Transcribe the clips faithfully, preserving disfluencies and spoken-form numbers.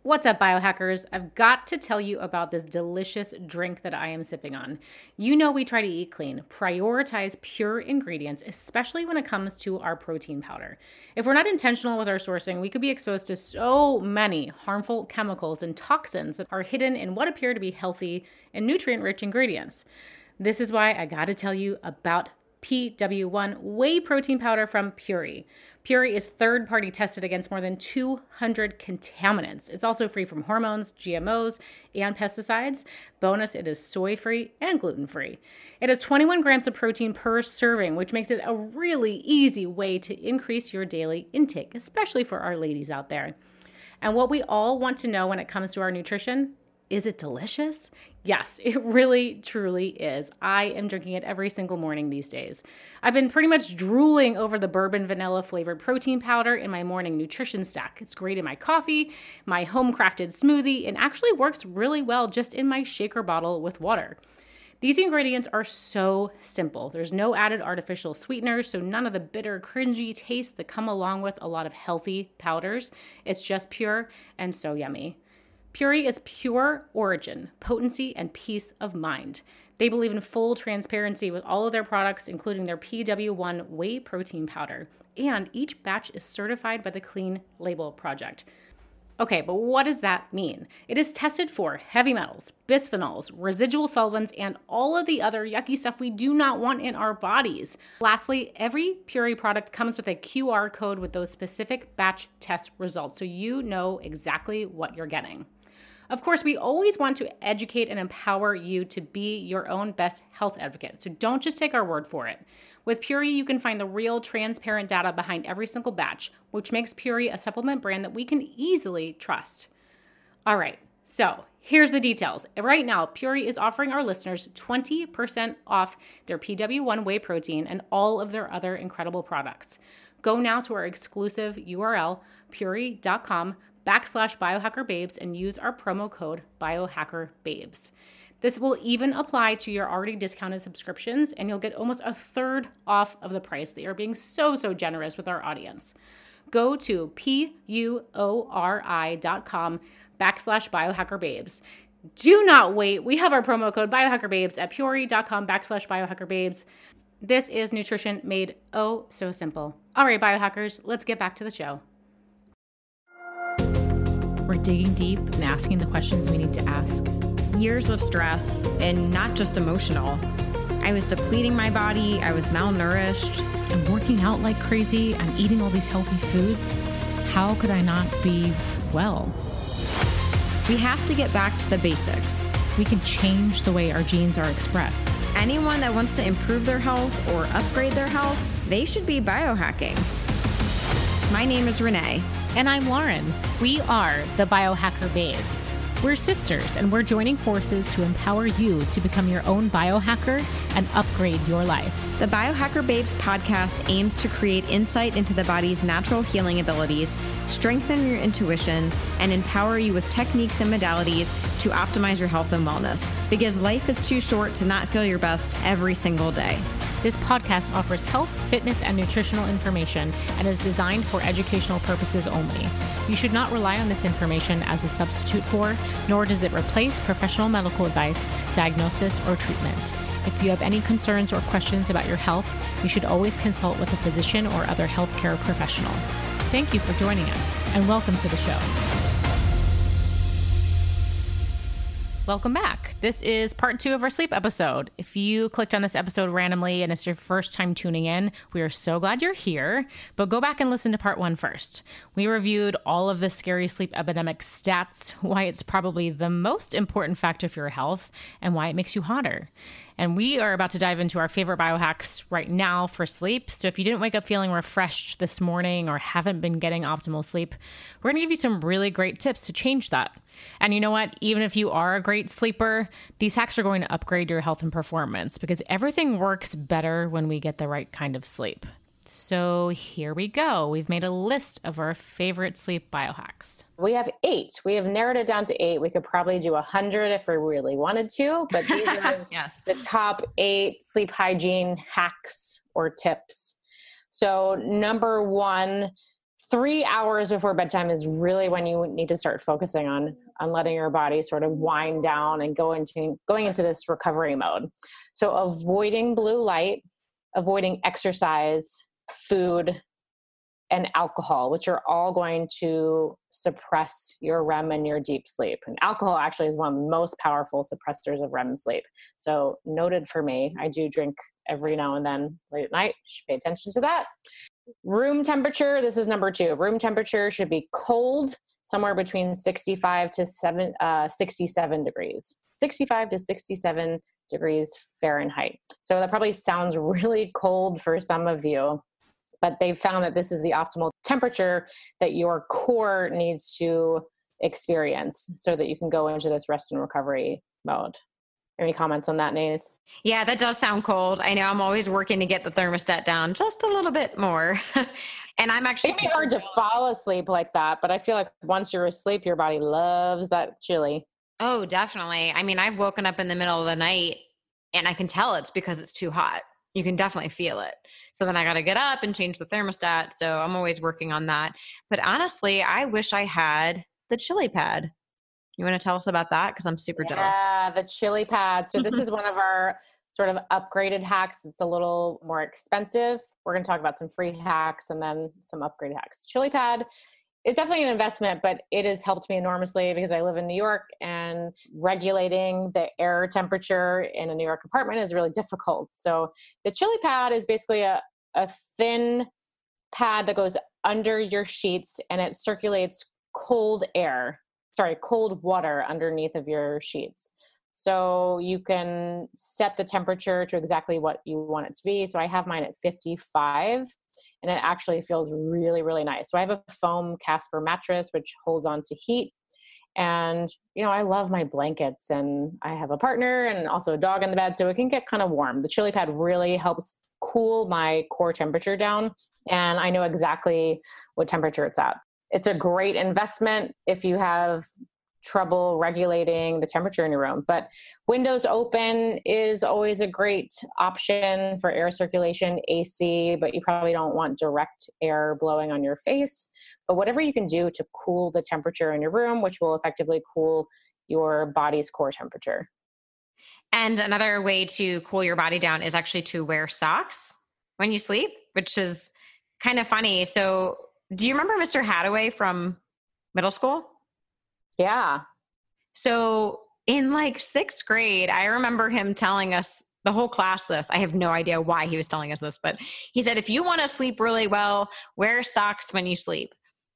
What's up, biohackers? I've got to tell you about this delicious drink that I am sipping on. You know we try to eat clean, prioritize pure ingredients, especially when it comes to our protein powder. If we're not intentional with our sourcing, we could be exposed to so many harmful chemicals and toxins that are hidden in what appear to be healthy and nutrient-rich ingredients. This is why I gotta tell you about P W one whey protein powder from Puori. Puori is third-party tested against more than two hundred contaminants. It's also free from hormones, G M Os, and pesticides. Bonus, it is soy-free and gluten-free. It has twenty-one grams of protein per serving, which makes it a really easy way to increase your daily intake, especially for our ladies out there. And what we all want to know when it comes to our nutrition, is it delicious? Yes, it really, truly is. I am drinking it every single morning these days. I've been pretty much drooling over the bourbon vanilla flavored protein powder in my morning nutrition stack. It's great in my coffee, my home crafted smoothie, and actually works really well just in my shaker bottle with water. These ingredients are so simple. There's no added artificial sweeteners, so none of the bitter, cringy tastes that come along with a lot of healthy powders. It's just pure and so yummy. Puori is pure origin, potency, and peace of mind. They believe in full transparency with all of their products, including their P W one whey protein powder. And each batch is certified by the Clean Label Project. Okay, but what does that mean? It is tested for heavy metals, bisphenols, residual solvents, and all of the other yucky stuff we do not want in our bodies. Lastly, every Puori product comes with a Q R code with those specific batch test results, so you know exactly what you're getting. Of course, we always want to educate and empower you to be your own best health advocate, so don't just take our word for it. With Puori, you can find the real, transparent data behind every single batch, which makes Puori a supplement brand that we can easily trust. All right, so here's the details. Right now, Puori is offering our listeners twenty percent off their P W one whey protein and all of their other incredible products. Go now to our exclusive U R L, puori.com backslash biohackerbabes, and use our promo code biohackerbabes. This will even apply to your already discounted subscriptions, and you'll get almost a third off of the price. They are being so, so generous with our audience. Go to P-U-O-R-I dot com backslash biohackerbabes. Do not wait. We have our promo code biohackerbabes at puori.com backslash biohackerbabes. This is nutrition made oh so simple. All right, biohackers, let's get back to the show. We're digging deep and asking the questions we need to ask. Years of stress, and not just emotional. I was depleting my body, I was malnourished. I'm working out like crazy, I'm eating all these healthy foods. How could I not be well? We have to get back to the basics. We can change the way our genes are expressed. Anyone that wants to improve their health or upgrade their health, they should be biohacking. My name is Renee. And I'm Lauren. We are the Biohacker Babes. We're sisters, and we're joining forces to empower you to become your own biohacker and upgrade your life. The Biohacker Babes podcast aims to create insight into the body's natural healing abilities, strengthen your intuition, and empower you with techniques and modalities to optimize your health and wellness. Because life is too short to not feel your best every single day. This podcast offers health, fitness, and nutritional information and is designed for educational purposes only. You should not rely on this information as a substitute for, nor does it replace professional medical advice, diagnosis, or treatment. If you have any concerns or questions about your health, you should always consult with a physician or other healthcare professional. Thank you for joining us, and welcome to the show. Welcome back. This is part two of our sleep episode. If you clicked on this episode randomly and it's your first time tuning in, we are so glad you're here, but go back and listen to part one first. We reviewed all of the scary sleep epidemic stats, why it's probably the most important factor for your health, and why it makes you hotter. And we are about to dive into our favorite biohacks right now for sleep. So if you didn't wake up feeling refreshed this morning or haven't been getting optimal sleep, we're going to give you some really great tips to change that. And you know what? Even if you are a great sleeper, these hacks are going to upgrade your health and performance because everything works better when we get the right kind of sleep. So here we go. We've made a list of our favorite sleep biohacks. We have eight. We have narrowed it down to eight. We could probably do a hundred if we really wanted to, but these are yes. the top eight sleep hygiene hacks or tips. So number one, three hours before bedtime is really when you need to start focusing on, on letting your body sort of wind down and go into, going into this recovery mode. So avoiding blue light, avoiding exercise, food, and alcohol, which are all going to suppress your R E M and your deep sleep. And alcohol actually is one of the most powerful suppressors of R E M sleep. So noted for me, I do drink every now and then late at night. You should pay attention to that. Room temperature, this is number two. Room temperature should be cold, somewhere between sixty-five to seven, uh, sixty-seven degrees. sixty-five to sixty-seven degrees Fahrenheit. So that probably sounds really cold for some of you, but they've found that this is the optimal temperature that your core needs to experience so that you can go into this rest and recovery mode. Any comments on that, Naze? Yeah, that does sound cold. I know I'm always working to get the thermostat down just a little bit more. And I'm actually- It's hard to fall asleep like that, but I feel like once you're asleep, your body loves that chili. Oh, definitely. I mean, I've woken up in the middle of the night and I can tell it's because it's too hot. You can definitely feel it. So then I got to get up and change the thermostat. So I'm always working on that. But honestly, I wish I had the chili pad. You want to tell us about that? Because I'm super yeah, jealous. Yeah, the chili pad. So this is one of our sort of upgraded hacks. It's a little more expensive. We're going to talk about some free hacks and then some upgraded hacks. Chili pad is definitely an investment, but it has helped me enormously because I live in New York and regulating the air temperature in a New York apartment is really difficult. So the chili pad is basically a, a thin pad that goes under your sheets and it circulates cold air, sorry, cold water underneath of your sheets. So you can set the temperature to exactly what you want it to be. So I have mine at fifty-five. And it actually feels really, really nice. So I have a foam Casper mattress, which holds on to heat. And, you know, I love my blankets and I have a partner and also a dog in the bed. So it can get kind of warm. The chili pad really helps cool my core temperature down. And I know exactly what temperature it's at. It's a great investment if you have trouble regulating the temperature in your room. But windows open is always a great option for air circulation, A C, but you probably don't want direct air blowing on your face. But whatever you can do to cool the temperature in your room, which will effectively cool your body's core temperature. And another way to cool your body down is actually to wear socks when you sleep, which is kind of funny. So do you remember Mister Hadaway from middle school? Yeah. So in like sixth grade, I remember him telling us, the whole class, this. I have no idea why he was telling us this, but he said, if you want to sleep really well, wear socks when you sleep.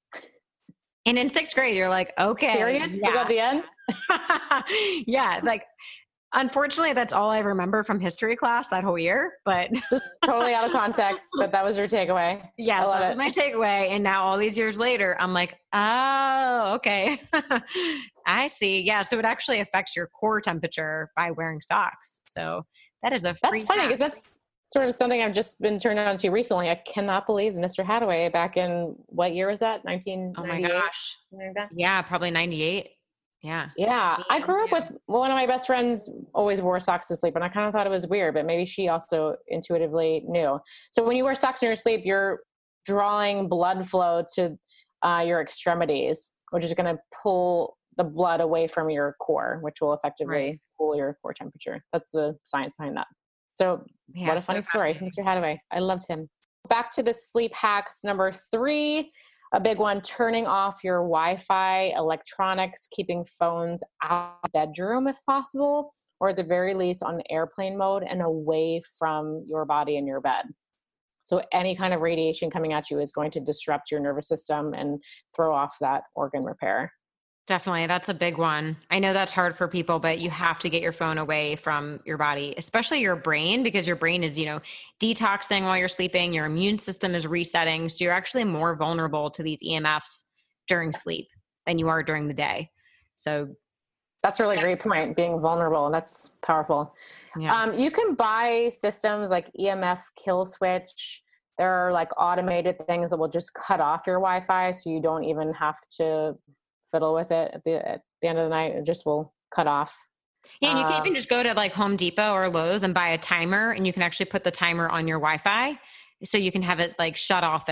And in sixth grade, you're like, okay. Period? Yeah. Is that the end? Yeah. Like, unfortunately, that's all I remember from history class that whole year, but just totally out of context, but that was your takeaway. Yeah, so that it. was my takeaway. And now all these years later, I'm like, oh, okay. I see. Yeah. So it actually affects your core temperature by wearing socks. So that is a free That's funny hack. because that's sort of something I've just been turned on to recently. I cannot believe Mister Hadaway back in, what year was that? nineteen ninety-eight? Oh my gosh. Like yeah, probably ninety-eight. Yeah. Yeah. I grew up with one of my best friends always wore socks to sleep and I kind of thought it was weird, but maybe she also intuitively knew. So when you wear socks in your sleep, you're drawing blood flow to uh, your extremities, which is going to pull the blood away from your core, which will effectively Right. cool your core temperature. That's the science behind that. So Yeah, what a so funny story. fascinating. Mister Hadaway. I loved him. Back to the sleep hacks. Number three, a big one, turning off your Wi-Fi, electronics, keeping phones out of the bedroom if possible, or at the very least on airplane mode and away from your body and your bed. So any kind of radiation coming at you is going to disrupt your nervous system and throw off that organ repair. Definitely. That's a big one. I know that's hard for people, but you have to get your phone away from your body, especially your brain, because your brain is, you know, detoxing while you're sleeping. Your immune system is resetting. So you're actually more vulnerable to these E M Fs during sleep than you are during the day. So that's a really great point, being vulnerable. That's powerful. yeah. Um, you can buy systems like E M F kill switch. There are like automated things that will just cut off your Wi-Fi. So you don't even have to fiddle with it at the, at the end of the night. It just will cut off. Yeah, and you can Um, even just go to like Home Depot or Lowe's and buy a timer, and you can actually put the timer on your Wi-Fi so you can have it like shut off at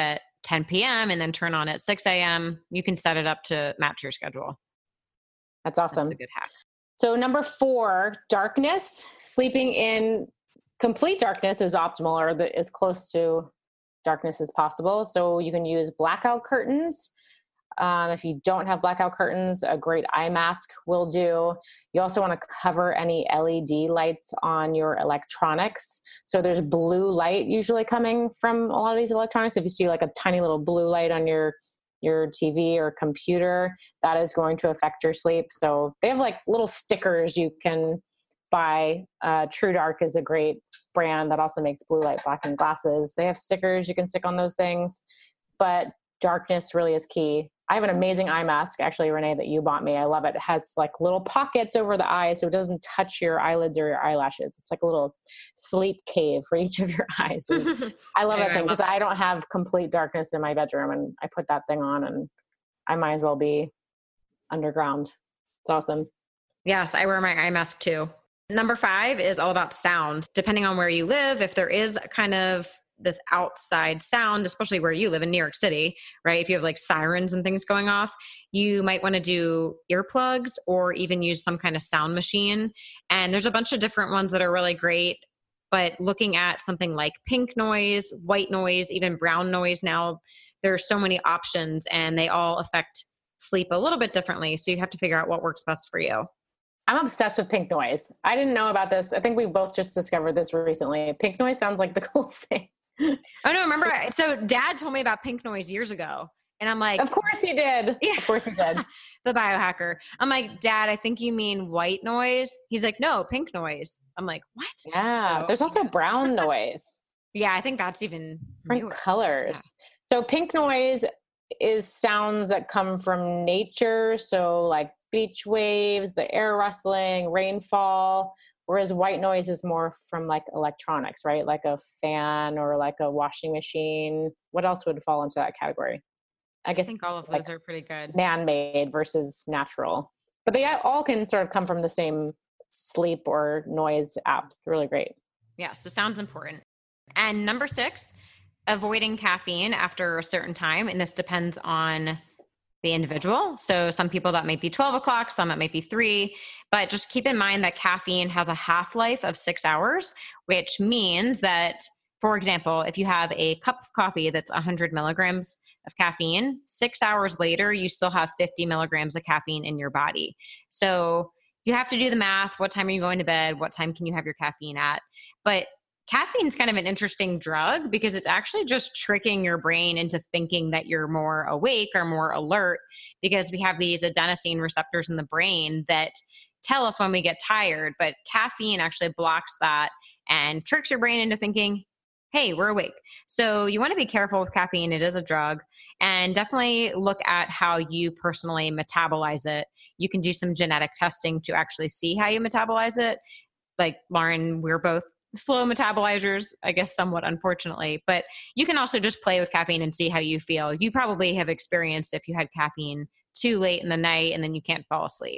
ten p.m. and then turn on at six a.m. You can set it up to match your schedule. That's awesome. That's a good hack. So number four, darkness. Sleeping in complete darkness is optimal, or the, as close to darkness as possible. So you can use blackout curtains. Um, if you don't have blackout curtains, a great eye mask will do. You also want to cover any L E D lights on your electronics. So there's blue light usually coming from a lot of these electronics. If you see like a tiny little blue light on your your T V or computer, that is going to affect your sleep. So they have like little stickers you can buy. Uh, TrueDark is a great brand that also makes blue light blocking glasses. They have stickers you can stick on those things, but darkness really is key. I have an amazing eye mask, actually, Renee, that you bought me. I love it. It has like little pockets over the eyes so it doesn't touch your eyelids or your eyelashes. It's like a little sleep cave for each of your eyes. And I love Yeah, that thing I because love I don't have complete darkness in my bedroom, and I put that thing on and I might as well be underground. It's awesome. Yes, I wear my eye mask too. Number five is all about sound. Depending on where you live, if there is kind of this outside sound, especially where you live in New York City, right? If you have like sirens and things going off, you might want to do earplugs or even use some kind of sound machine. And there's a bunch of different ones that are really great, but looking at something like pink noise, white noise, even brown noise now, there are so many options and they all affect sleep a little bit differently. So you have to figure out what works best for you. I'm obsessed with pink noise. I didn't know about this. I think we both just discovered this recently. Pink noise sounds like the coolest thing. Oh no, remember, so Dad told me about pink noise years ago and I'm like, of course he did. Yeah. Of course he did. The biohacker. I'm like, Dad, I think you mean white noise. He's like, no, pink noise. I'm like, what? Yeah. Oh, There's also yeah. brown noise. Yeah. I think that's even different newer. colors. Yeah. So pink noise is sounds that come from nature. So like beach waves, the air rustling, rainfall. Whereas white noise is more from like electronics, right? Like a fan or like a washing machine. What else would fall into that category? I guess I think all of like those are pretty good. Man-made versus natural. But they all can sort of come from the same sleep or noise apps. It's really great. Yeah, so sound's important. And number six, avoiding caffeine after a certain time. And this depends on the individual. So some people that might be twelve o'clock, some it might be three, but just keep in mind that caffeine has a half-life of six hours, which means that, for example, if you have a cup of coffee that's one hundred milligrams of caffeine, six hours later, you still have fifty milligrams of caffeine in your body. So you have to do the math. What time are you going to bed? What time can you have your caffeine at? But caffeine is kind of an interesting drug because it's actually just tricking your brain into thinking that you're more awake or more alert because we have these adenosine receptors in the brain that tell us when we get tired, but caffeine actually blocks that and tricks your brain into thinking, hey, we're awake. So you want to be careful with caffeine. It is a drug, and definitely look at how you personally metabolize it. You can do some genetic testing to actually see how you metabolize it. Like Lauren, we're both slow metabolizers, I guess somewhat unfortunately, but you can also just play with caffeine and see how you feel. You probably have experienced if you had caffeine too late in the night and then you can't fall asleep.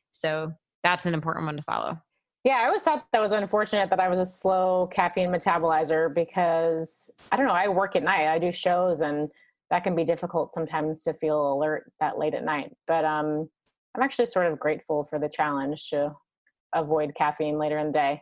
So that's an important one to follow. Yeah, I always thought that was unfortunate that I was a slow caffeine metabolizer because, I don't know, I work at night. I do shows and that can be difficult sometimes to feel alert that late at night. But um, I'm actually sort of grateful for the challenge to avoid caffeine later in the day.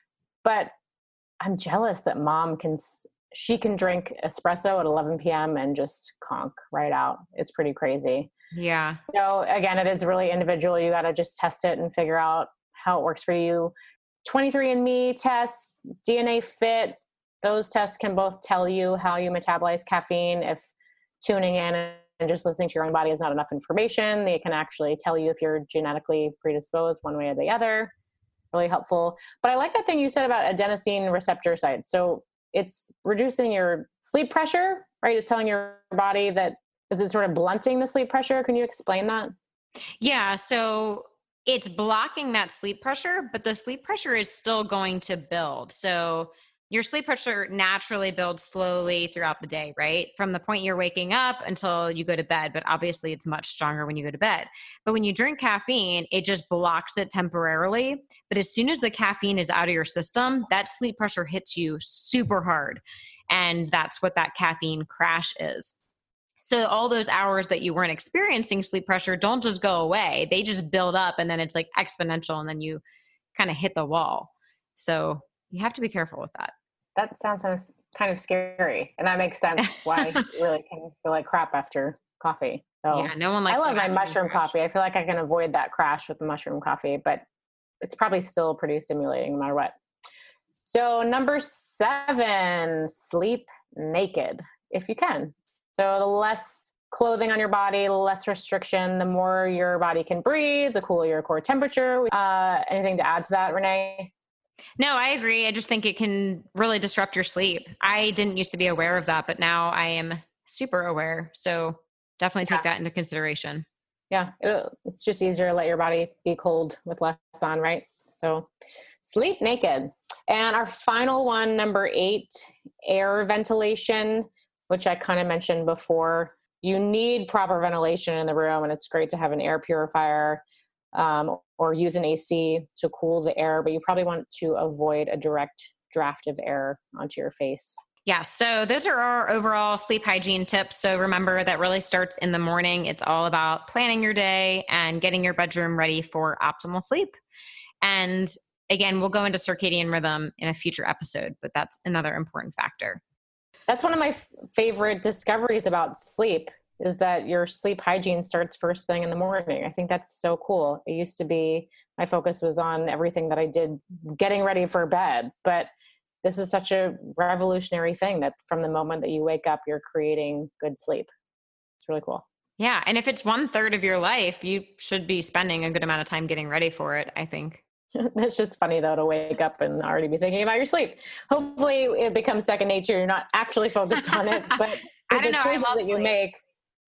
But I'm jealous that mom can, she can drink espresso at eleven p.m. and just conk right out. It's pretty crazy. Yeah. So again, it is really individual. You got to just test it and figure out how it works for you. twenty-three and me tests, D N A Fit, those tests can both tell you how you metabolize caffeine. If tuning in and just listening to your own body is not enough information, they can actually tell you if you're genetically predisposed one way or the other. Really helpful. But I like that thing you said about adenosine receptor sites. So it's reducing your sleep pressure, right? It's telling your body that, is it sort of blunting the sleep pressure? Can you explain that? Yeah. So it's blocking that sleep pressure, but the sleep pressure is still going to build. So your sleep pressure naturally builds slowly throughout the day, right? From the point you're waking up until you go to bed, but obviously it's much stronger when you go to bed. But when you drink caffeine, it just blocks it temporarily. But as soon as the caffeine is out of your system, that sleep pressure hits you super hard. And that's what that caffeine crash is. So all those hours that you weren't experiencing sleep pressure don't just go away. They just build up, and then it's like exponential, and then you kind of hit the wall. So you have to be careful with that. That sounds kind of scary. And that makes sense why you really can feel like crap after coffee. So yeah, no one likes I love my mushroom coffee. I feel like I can avoid that crash with the mushroom coffee, but it's probably still pretty stimulating no matter what. So number seven, sleep naked if you can. So the less clothing on your body, the less restriction, the more your body can breathe, the cooler your core temperature. Uh, anything to add to that, Renee? No, I agree. I just think it can really disrupt your sleep. I didn't used to be aware of that, but now I am super aware. So definitely take yeah. that into consideration. Yeah. It, it's just easier to let your body be cold with less on, right? So sleep naked. And our final one, number eight, air ventilation, which I kind of mentioned before. You need proper ventilation in the room, and it's great to have an air purifier um, or use an A C to cool the air, but you probably want to avoid a direct draft of air onto your face. Yeah. So those are our overall sleep hygiene tips. So remember that really starts in the morning. It's all about planning your day and getting your bedroom ready for optimal sleep. And again, we'll go into circadian rhythm in a future episode, but that's another important factor. That's one of my f- favorite discoveries about sleep is that your sleep hygiene starts first thing in the morning. I think that's so cool. It used to be, my focus was on everything that I did getting ready for bed, but this is such a revolutionary thing that from the moment that you wake up, you're creating good sleep. It's really cool. Yeah. And if it's one third of your life, you should be spending a good amount of time getting ready for it, I think. It's just funny though, to wake up and already be thinking about your sleep. Hopefully it becomes second nature. You're not actually focused on it, but I don't the know, choices that sleep. you make,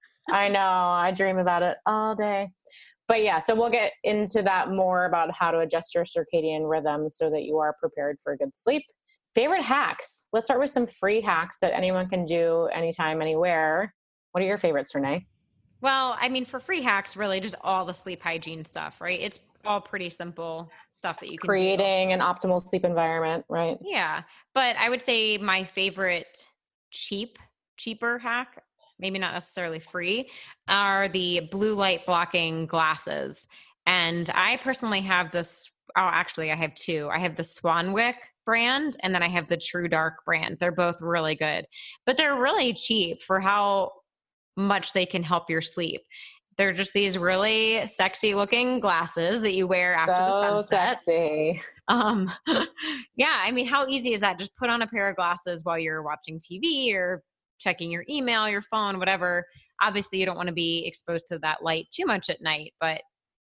I know, I dream about it all day. But yeah, so we'll get into that more about how to adjust your circadian rhythm so that you are prepared for good sleep. Favorite hacks. Let's start with some free hacks that anyone can do anytime, anywhere. What are your favorites, Renee? Well, I mean, for free hacks, really just all the sleep hygiene stuff, right? It's all pretty simple stuff that you can Creating do. an optimal sleep environment, right? Yeah. But I would say my favorite cheap, cheaper hack, maybe not necessarily free, are the blue light blocking glasses. And I personally have this, oh, actually I have two. I have the Swanwick brand, and then I have the True Dark brand. They're both really good, but they're really cheap for how much they can help your sleep. They're just these really sexy looking glasses that you wear after so the sunset. Sexy. Um, yeah, I mean, how easy is that? Just put on a pair of glasses while you're watching T V or checking your email, your phone, whatever. Obviously, you don't want to be exposed to that light too much at night, but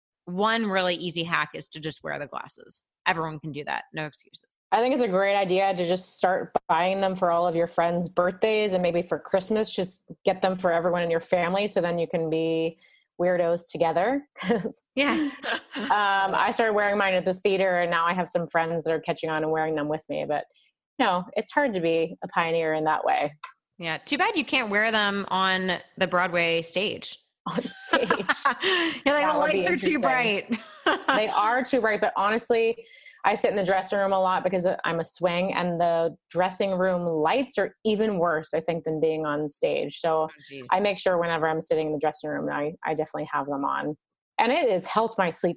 one really easy hack is to just wear the glasses. Everyone can do that. No excuses. I think it's a great idea to just start buying them for all of your friends' birthdays and maybe for Christmas, just get them for everyone in your family. So then you can be weirdos together. Yes. um, I started wearing mine at the theater, and now I have some friends that are catching on and wearing them with me. But you know, it's hard to be a pioneer in that way. Yeah. Too bad you can't wear them on the Broadway stage. On stage. You're like, the lights are too bright. They are too bright, but honestly, I sit in the dressing room a lot because I'm a swing, and the dressing room lights are even worse, I think, than being on stage. So oh, I make sure whenever I'm sitting in the dressing room, I, I definitely have them on. And it has helped my sleep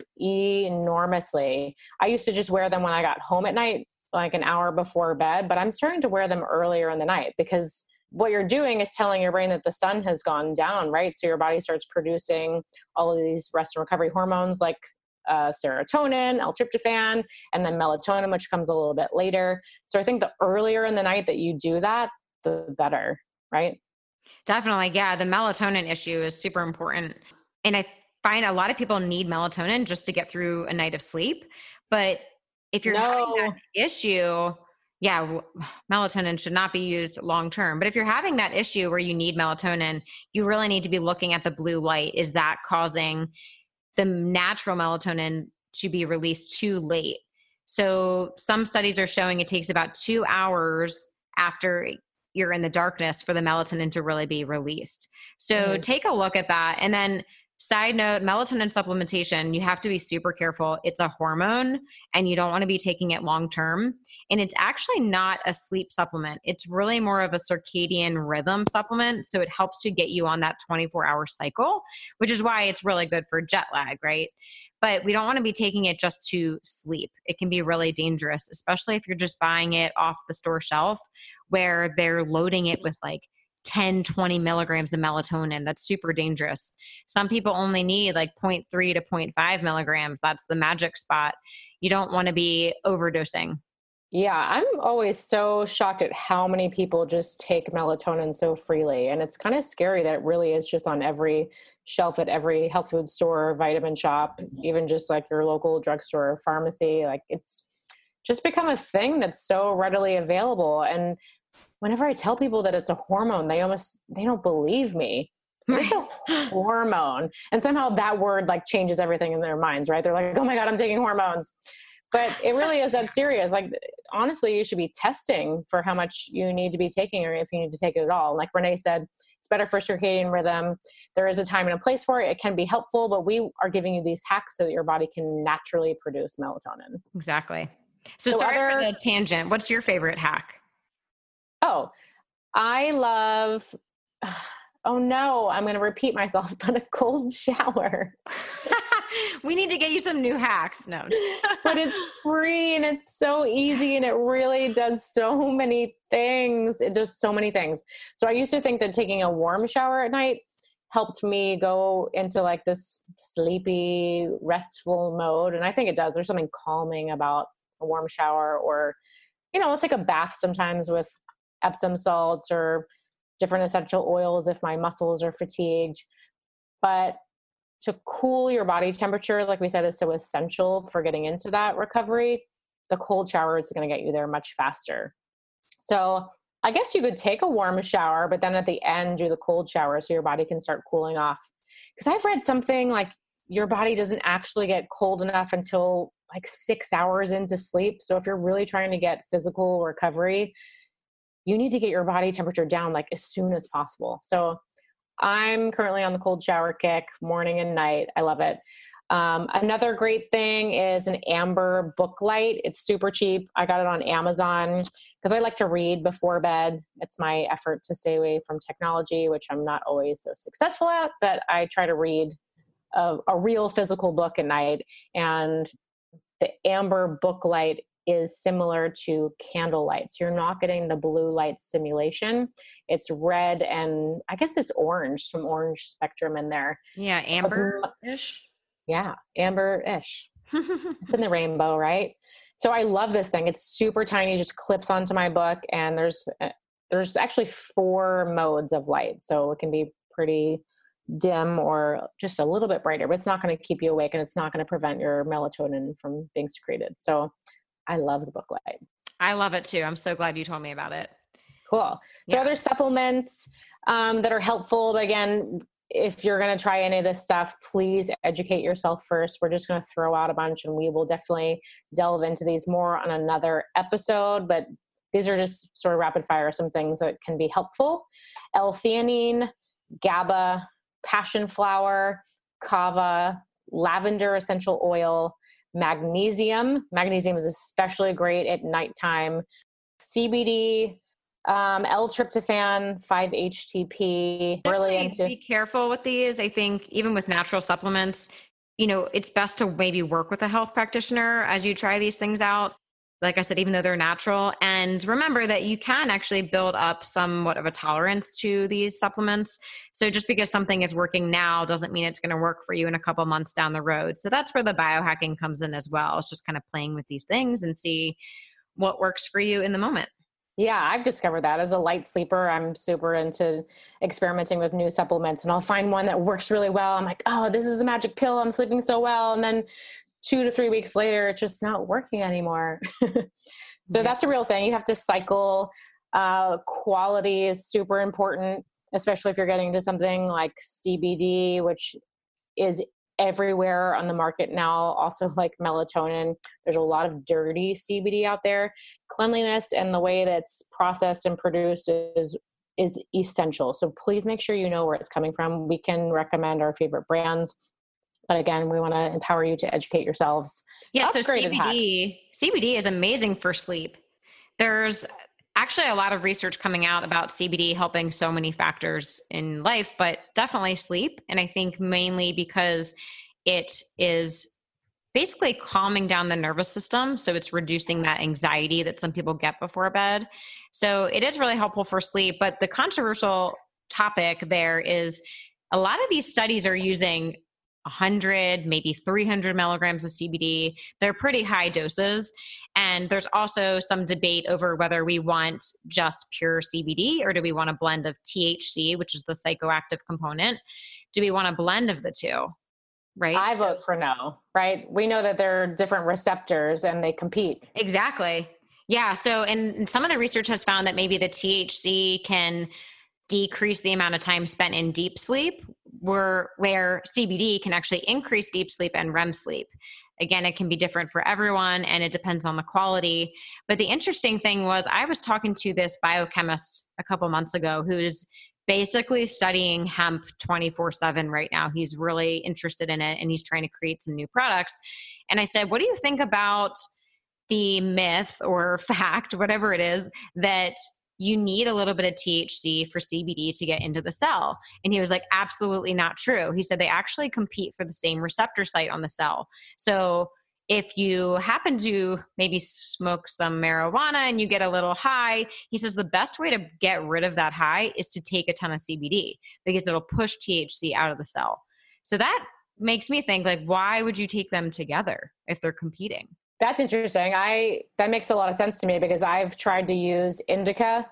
enormously. I used to just wear them when I got home at night, like an hour before bed, but I'm starting to wear them earlier in the night because what you're doing is telling your brain that the sun has gone down, right? So your body starts producing all of these rest and recovery hormones like uh, serotonin, L-tryptophan, and then melatonin, which comes a little bit later. So I think the earlier in the night that you do that, the better, right? Definitely. Yeah. The melatonin issue is super important. And I find a lot of people need melatonin just to get through a night of sleep. But if you're no. having that issue, yeah, melatonin should not be used long-term. But if you're having that issue where you need melatonin, you really need to be looking at the blue light. Is that causing the natural melatonin to be released too late? So some studies are showing it takes about two hours after you're in the darkness for the melatonin to really be released. So mm-hmm. take a look at that. And then Side note, melatonin supplementation, you have to be super careful. It's a hormone and you don't want to be taking it long-term. And it's actually not a sleep supplement. It's really more of a circadian rhythm supplement. So it helps to get you on that twenty-four hour cycle, which is why it's really good for jet lag, right? But we don't want to be taking it just to sleep. It can be really dangerous, especially if you're just buying it off the store shelf where they're loading it with like ten, twenty milligrams of melatonin. That's super dangerous. Some people only need like zero point three to zero point five milligrams. That's the magic spot. You don't want to be overdosing. Yeah, I'm always so shocked at how many people just take melatonin so freely. And it's kind of scary that it really is just on every shelf at every health food store, vitamin shop, even just like your local drugstore or pharmacy. Like it's just become a thing that's so readily available. And whenever I tell people that it's a hormone, they almost, they don't believe me. It's a hormone. And somehow that word like changes everything in their minds, right? They're like, oh my God, I'm taking hormones. But it really is that serious. Like, honestly, you should be testing for how much you need to be taking or if you need to take it at all. Like Renee said, it's better for circadian rhythm. There is a time and a place for it. It can be helpful, but we are giving you these hacks so that your body can naturally produce melatonin. Exactly. So, so sorry other, for the tangent. What's your favorite hack? Oh, I love, oh no, I'm going to repeat myself, but a cold shower. We need to get you some new hacks. No, but it's free and it's so easy and it really does so many things. It does so many things. So I used to think that taking a warm shower at night helped me go into like this sleepy, restful mode. And I think it does. There's something calming about a warm shower, or, you know, let's take a bath sometimes with Epsom salts or different essential oils if my muscles are fatigued. But to cool your body temperature, like we said, is so essential for getting into that recovery. The cold shower is going to get you there much faster. So I guess you could take a warm shower, but then at the end do the cold shower so your body can start cooling off. Because I've read something like your body doesn't actually get cold enough until like six hours into sleep. So if you're really trying to get physical recovery, you need to get your body temperature down like as soon as possible. So I'm currently on the cold shower kick, morning and night. I love it. Um, another great thing is an amber book light. It's super cheap. I got it on Amazon because I like to read before bed. It's my effort to stay away from technology, which I'm not always so successful at, but I try to read a, a real physical book at night. And the amber book light is similar to candle lights. You're not getting the blue light stimulation. It's red and I guess it's orange, some orange spectrum in there. Yeah, so amber-ish. Yeah, amber-ish. It's in the rainbow, right? So I love this thing. It's super tiny, just clips onto my book. And there's there's actually four modes of light. So it can be pretty dim or just a little bit brighter, but it's not going to keep you awake and it's not going to prevent your melatonin from being secreted. So I love the book light. I love it too. I'm so glad you told me about it. Cool. So yeah. Other supplements um, that are helpful, but again, if you're going to try any of this stuff, please educate yourself first. We're just going to throw out a bunch and we will definitely delve into these more on another episode, but these are just sort of rapid fire, some things that can be helpful. L-theanine, GABA, passion flower, kava, lavender essential oil, magnesium. Magnesium is especially great at nighttime. C B D, um, L-tryptophan, five H T P. Really into. Be careful with these. I think even with natural supplements, you know, it's best to maybe work with a health practitioner as you try these things out. Like I said, even though they're natural. And remember that you can actually build up somewhat of a tolerance to these supplements. So just because something is working now doesn't mean it's going to work for you in a couple months down the road. So that's where the biohacking comes in as well. It's just kind of playing with these things and see what works for you in the moment. Yeah, I've discovered that as a light sleeper. I'm super into experimenting with new supplements and I'll find one that works really well. I'm like, oh, this is the magic pill. I'm sleeping so well. And then two to three weeks later, it's just not working anymore. so yeah. That's a real thing. You have to cycle. Uh, quality is super important, especially if you're getting into something like C B D, which is everywhere on the market now. Also like melatonin. There's a lot of dirty C B D out there. Cleanliness and the way that's processed and produced is is essential. So please make sure you know where it's coming from. We can recommend our favorite brands, but again, we want to empower you to educate yourselves. Yeah. So Upgraded C B D, hacks. C B D is amazing for sleep. There's actually a lot of research coming out about C B D helping so many factors in life, but definitely sleep. And I think mainly because it is basically calming down the nervous system. So it's reducing that anxiety that some people get before bed. So it is really helpful for sleep. But the controversial topic there is a lot of these studies are using one hundred, maybe three hundred milligrams of C B D. They're pretty high doses. And there's also some debate over whether we want just pure C B D or do we want a blend of T H C, which is the psychoactive component. Do we want a blend of the two? Right? I vote for no, right? We know that there are different receptors and they compete. Exactly. Yeah. So, and some of the research has found that maybe the T H C can decrease the amount of time spent in deep sleep, where, where C B D can actually increase deep sleep and R E M sleep. Again, it can be different for everyone and it depends on the quality. But the interesting thing was I was talking to this biochemist a couple months ago who's basically studying hemp twenty-four seven right now. He's really interested in it and he's trying to create some new products. And I said, what do you think about the myth or fact, whatever it is, that you need a little bit of T H C for C B D to get into the cell? And he was like, absolutely not true. He said they actually compete for the same receptor site on the cell. So if you happen to maybe smoke some marijuana and you get a little high, he says the best way to get rid of that high is to take a ton of C B D because it'll push T H C out of the cell. So that makes me think, like, why would you take them together if they're competing? That's interesting. I, that makes a lot of sense to me because I've tried to use indica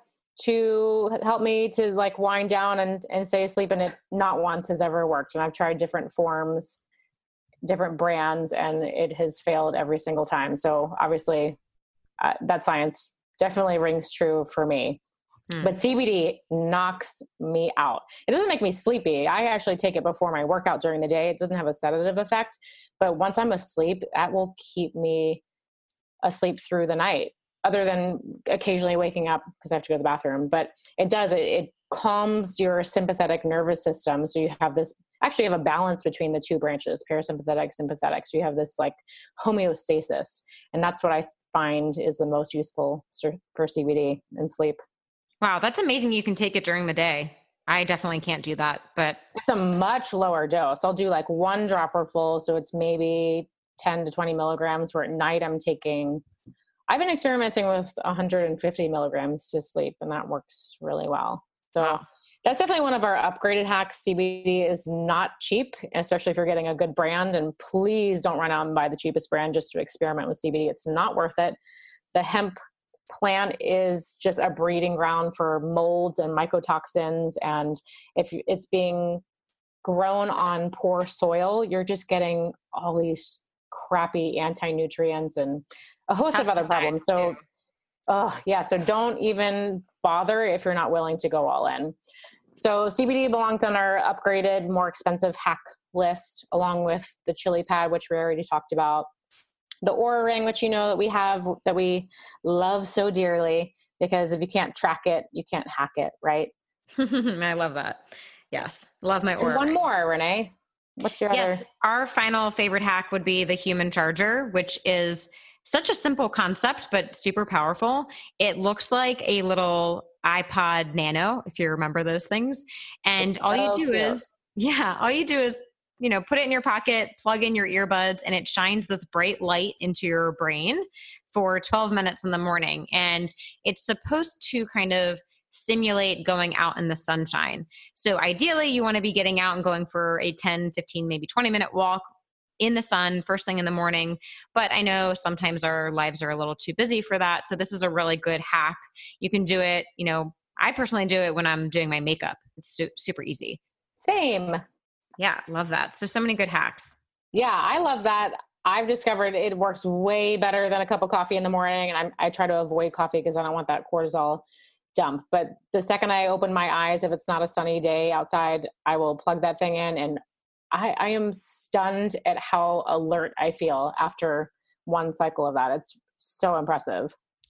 to help me to like wind down and, and stay asleep, and it not once has ever worked. And I've tried different forms, different brands, and it has failed every single time. So obviously uh, that science definitely rings true for me. Mm. But C B D knocks me out. It doesn't make me sleepy. I actually take it before my workout during the day. It doesn't have a sedative effect, but once I'm asleep, that will keep me asleep through the night, other than occasionally waking up because I have to go to the bathroom. But it does, it, it calms your sympathetic nervous system. So you have this, actually have a balance between the two branches, parasympathetic, sympathetic. So you have this like homeostasis. And that's what I find is the most useful for C B D and sleep. Wow. That's amazing. You can take it during the day. I definitely can't do that, but it's a much lower dose. I'll do like one dropper full. So it's maybe ten to twenty milligrams, where at night I'm taking, I've been experimenting with one hundred fifty milligrams to sleep, and that works really well. So wow. That's definitely one of our upgraded hacks. C B D is not cheap, especially if you're getting a good brand, and please don't run out and buy the cheapest brand just to experiment with C B D. It's not worth it. The hemp plant is just a breeding ground for molds and mycotoxins. And if it's being grown on poor soil, you're just getting all these crappy anti-nutrients and a host of other problems. So, oh yeah. So don't even bother if you're not willing to go all in. So C B D belongs on our upgraded, more expensive hack list, along with the chili pad, which we already talked about. The Oura Ring, which you know that we have, that we love so dearly, because if you can't track it, you can't hack it, right? I love that. Yes. Love my Oura and one Ring. more, Renee. What's your yes, other? Our final favorite hack would be the human charger, which is such a simple concept, but super powerful. It looks like a little iPod Nano, if you remember those things. And it's all so you do cute. is, yeah, all you do is, you know, put it in your pocket, plug in your earbuds, and it shines this bright light into your brain for twelve minutes in the morning. And it's supposed to kind of simulate going out in the sunshine. So ideally you want to be getting out and going for a ten, fifteen, maybe twenty minute walk in the sun first thing in the morning. But I know sometimes our lives are a little too busy for that. So this is a really good hack. You can do it, you know, I personally do it when I'm doing my makeup. It's su- super easy. Same. Yeah, love that. So, so many good hacks. Yeah, I love that. I've discovered it works way better than a cup of coffee in the morning. And I'm, I try to avoid coffee because I don't want that cortisol dump. But the second I open my eyes, if it's not a sunny day outside, I will plug that thing in. And I, I am stunned at how alert I feel after one cycle of that. It's so impressive.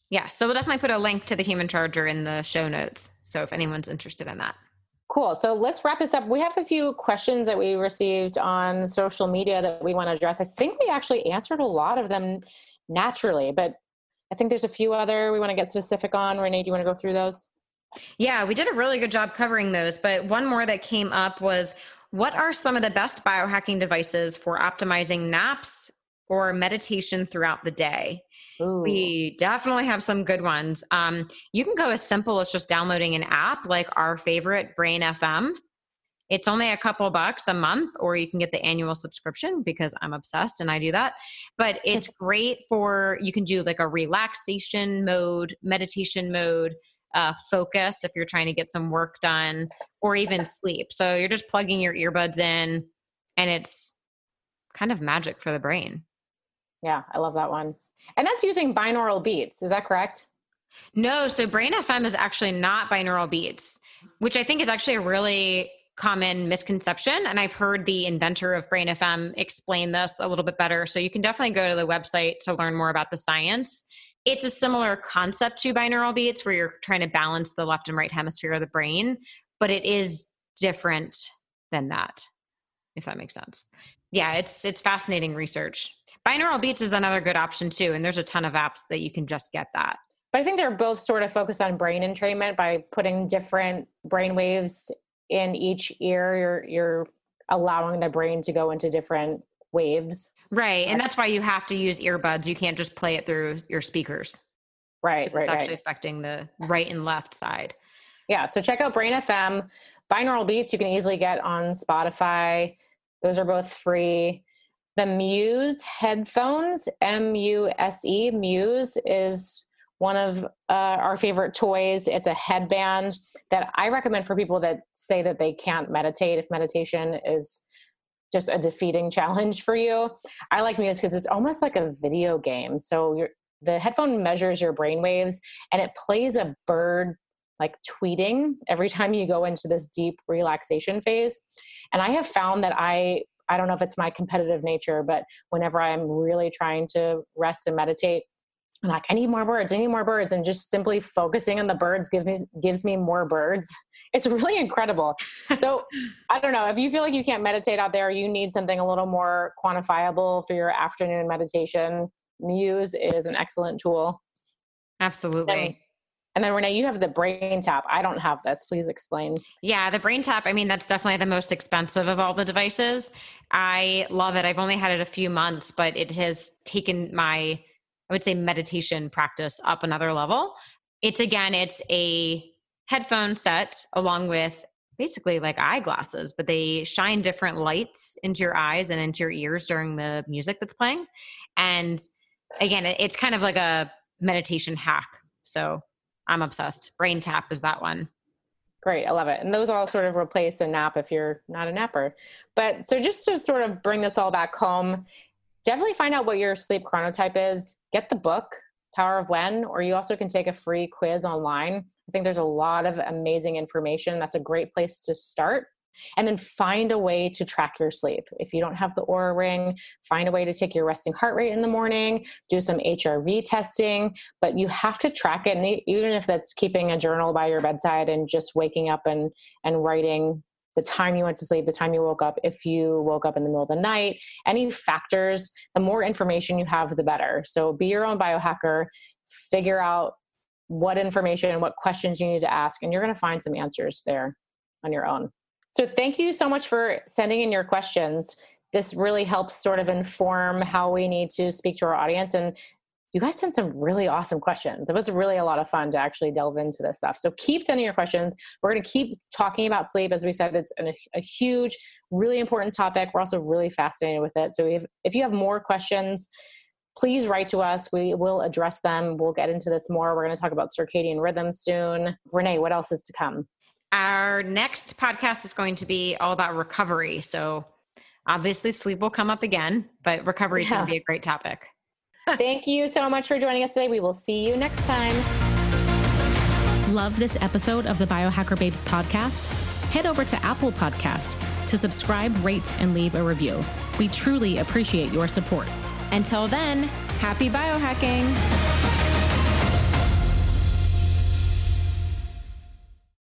Yeah. So we'll definitely put a link to the Human Charger in the show notes. So if anyone's interested in that. Cool. So let's wrap this up. We have a few questions that we received on social media that we want to address. I think we actually answered a lot of them naturally, but I think there's a few other we want to get specific on. Renee, do you want to go through those? Yeah, we did a really good job covering those, but one more that came up was, what are some of the best biohacking devices for optimizing naps or meditation throughout the day? Ooh. We definitely have some good ones. Um, you can go as simple as just downloading an app like our favorite Brain F M. It's only a couple bucks a month, or you can get the annual subscription because I'm obsessed and I do that. But it's great for, you can do like a relaxation mode, meditation mode, uh, focus if you're trying to get some work done, or even sleep. So you're just plugging your earbuds in and it's kind of magic for the brain. Yeah, I love that one. And that's using binaural beats. Is that correct? No. So Brain F M is actually not binaural beats, which I think is actually a really common misconception. And I've heard the inventor of Brain F M explain this a little bit better. So you can definitely go to the website to learn more about the science. It's a similar concept to binaural beats where you're trying to balance the left and right hemisphere of the brain, but it is different than that, if that makes sense. Yeah, it's it's fascinating research. Binaural beats is another good option too. And there's a ton of apps that you can just get that. But I think they're both sort of focused on brain entrainment by putting different brain waves in each ear. You're, you're allowing the brain to go into different waves. Right. And that's why you have to use earbuds. You can't just play it through your speakers. Right, right, It's actually right. affecting the right and left side. Yeah. So check out Brain F M. Binaural beats you can easily get on Spotify. Those are both free. The Muse headphones, M U S E, Muse is one of uh, our favorite toys. It's a headband that I recommend for people that say that they can't meditate, if meditation is just a defeating challenge for you. I like Muse because it's almost like a video game. So you're, the headphone measures your brain waves and it plays a bird like tweeting every time you go into this deep relaxation phase. And I have found that I I don't know if it's my competitive nature, but whenever I'm really trying to rest and meditate, I'm like, I need more birds, I need more birds. And just simply focusing on the birds gives me, gives me more birds. It's really incredible. So I don't know if you feel like you can't meditate out there, you need something a little more quantifiable for your afternoon meditation. Muse is an excellent tool. Absolutely. And, And then Renee, you have the Brain Tap. I don't have this. Please explain. Yeah, the Brain Tap, I mean, that's definitely the most expensive of all the devices. I love it. I've only had it a few months, but it has taken my, I would say, meditation practice up another level. It's, again, it's a headphone set along with basically like eyeglasses, but they shine different lights into your eyes and into your ears during the music that's playing. And again, it's kind of like a meditation hack. So I'm obsessed. Brain Tap is that one. Great. I love it. And those all sort of replace a nap if you're not a napper. But so just to sort of bring this all back home, definitely find out what your sleep chronotype is. Get the book, Power of When, or you also can take a free quiz online. I think there's a lot of amazing information. That's a great place to start. And then find a way to track your sleep. If you don't have the Oura Ring, find a way to take your resting heart rate in the morning, do some H R V testing, but you have to track it. And even if that's keeping a journal by your bedside and just waking up and, and writing the time you went to sleep, the time you woke up, if you woke up in the middle of the night, any factors, the more information you have, the better. So be your own biohacker, figure out what information and what questions you need to ask, and you're going to find some answers there on your own. So thank you so much for sending in your questions. This really helps sort of inform how we need to speak to our audience. And you guys sent some really awesome questions. It was really a lot of fun to actually delve into this stuff. So keep sending your questions. We're going to keep talking about sleep. As we said, it's an, a huge, really important topic. We're also really fascinated with it. So if, if you have more questions, please write to us. We will address them. We'll get into this more. We're going to talk about circadian rhythm soon. Renee, what else is to come? Our next podcast is going to be all about recovery. So obviously sleep will come up again, but recovery is yeah. going to be a great topic. Thank you so much for joining us today. We will see you next time. Love this episode of the Biohacker Babes podcast? Head over to Apple Podcasts to subscribe, rate, and leave a review. We truly appreciate your support. Until then, happy biohacking.